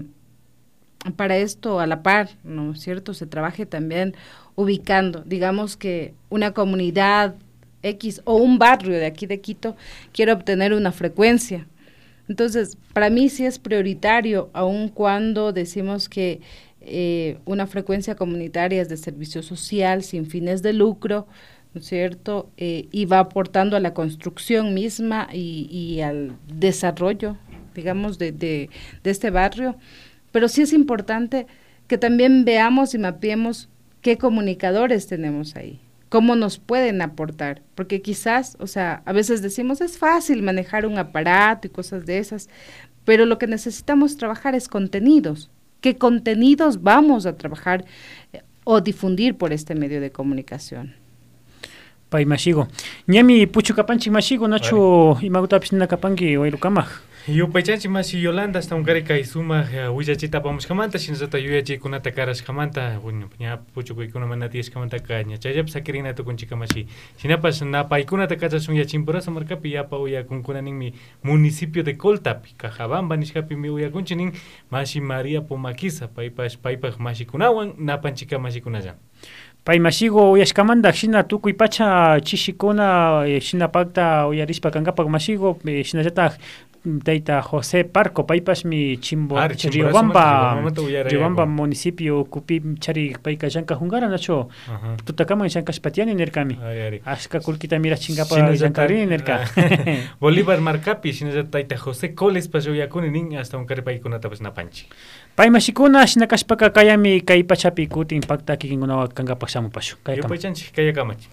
Speaker 7: para esto a la par, ¿no es cierto?, se trabaje también ubicando, digamos que una comunidad X o un barrio de aquí de Quito quiere obtener una frecuencia. Entonces, para mí sí es prioritario, aun cuando decimos que eh, una frecuencia comunitaria es de servicio social, sin fines de lucro, ¿no es cierto?, eh, y va aportando a la construcción misma y, y al desarrollo, digamos, de, de, de este barrio. Pero sí es importante que también veamos y mapeemos qué comunicadores tenemos ahí, cómo nos pueden aportar, porque quizás, o sea, a veces decimos es fácil manejar un aparato y cosas de esas, pero lo que necesitamos trabajar es contenidos. ¿Qué contenidos vamos a trabajar eh, o difundir por este medio de comunicación?
Speaker 2: Pay masigo. Ñami puchu kapanchik masigo nachu imagutapish nina kapanki wayrukamaj.
Speaker 6: Yupaychanchik masi Yolanda hasta un kay suma willachita pamushkamanta shinasata yuyachiykunata karashkamanta ña puchukuykuna mana tiyashkamanta ña chayllapi sakirina tukunchika masi shinapas na paykunata kachashun ya Chimborazo markapi yapa uyakunkuna ninmi municipio de Coltapi Cajabamba nishkapi mi uyakunchik nin masi María Pomaquiza paypash paypaj masikunawan napanchika masikunalla.
Speaker 2: Pay masigo uyashkamanta shina tukuy pacha chishikuna shina pakta uyarispa kankapak masigo shinallata Tayta José Parco paypas mi Chimbo Riobamba Riobamba municipio kupi chari payka llanka hungara nacho tutakama llankas patiani nerkami ashka kulkita mira chingapa llankari nerka
Speaker 6: Bolívar markapi shinalla Tayta José Coles pasuyakuni nin hasta un karipaykunata pues napanchi
Speaker 2: pay masikuna shinakashpaka kayami kay pachapi kutin pakta kikinkunawa kankapak samupashu kay kama
Speaker 6: yupaychanchik kay kamachi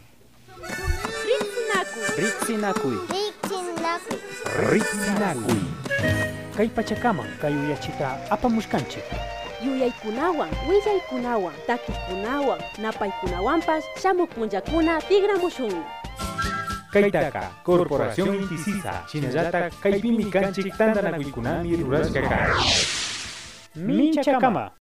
Speaker 4: Riksinakuy
Speaker 2: Riksinakuy kay pachakama kay uyachita apamushkanchik
Speaker 1: yuyaykunawan willaykunawan takikunawan napaykunawanpas shamupunllakuna tigramushunmi
Speaker 6: Kaytaka Corporación Intisisa shinallata kaypimi kanchik tandanakuykunami rurashkaka
Speaker 2: Minchakama